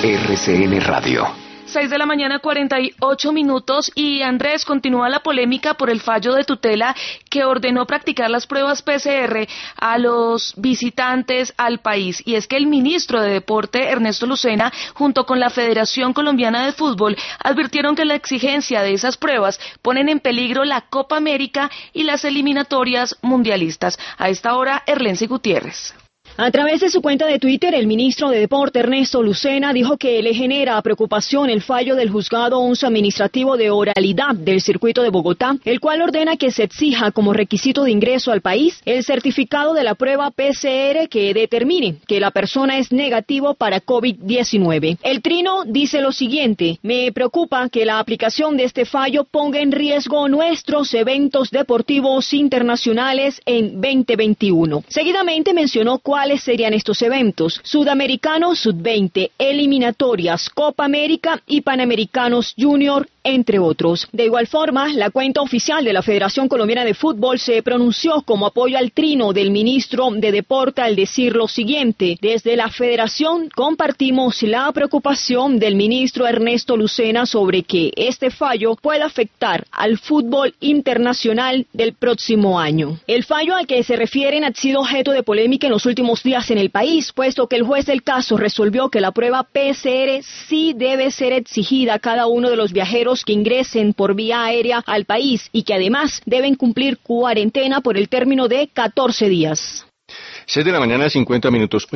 RCN Radio. 6:48 a.m. y Andrés, continúa la polémica por el fallo de tutela que ordenó practicar las pruebas PCR a los visitantes al país. Y es que el ministro de Deporte, Ernesto Lucena, junto con la Federación Colombiana de Fútbol, advirtieron que la exigencia de esas pruebas ponen en peligro la Copa América y las eliminatorias mundialistas. A esta hora, Erlency Gutiérrez. A través de su cuenta de Twitter, el ministro de Deporte, Ernesto Lucena, dijo que le genera preocupación el fallo del Juzgado 11 Administrativo de Oralidad del Circuito de Bogotá, el cual ordena que se exija como requisito de ingreso al país el certificado de la prueba PCR que determine que la persona es negativo para COVID-19. El trino dice lo siguiente: me preocupa que la aplicación de este fallo ponga en riesgo nuestros eventos deportivos internacionales en 2021. Seguidamente mencionó cuáles serían estos eventos: Sudamericanos Sub-20, eliminatorias, Copa América y Panamericanos Junior, entre otros. De igual forma, la cuenta oficial de la Federación Colombiana de Fútbol se pronunció como apoyo al trino del ministro de Deporte al decir lo siguiente: desde la Federación compartimos la preocupación del ministro Ernesto Lucena sobre que este fallo pueda afectar al fútbol internacional del próximo año. El fallo al que se refieren ha sido objeto de polémica en los últimos días en el país, puesto que el juez del caso resolvió que la prueba PCR sí debe ser exigida a cada uno de los viajeros que ingresen por vía aérea al país y que además deben cumplir cuarentena por el término de 14 días. 6:50 a.m.